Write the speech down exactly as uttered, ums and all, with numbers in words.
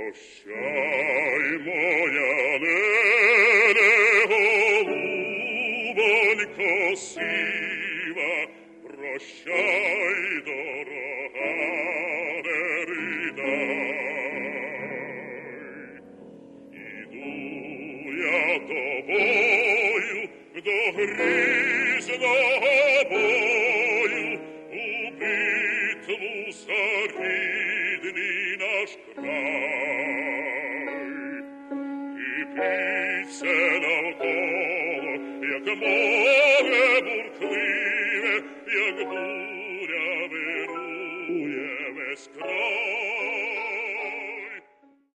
Прощай, моя леле, голубонько сива, прощай, дорога, не ридай. Іду я тобою до грізного бою, у битву за рідний наш край. І бійся навколо, як море,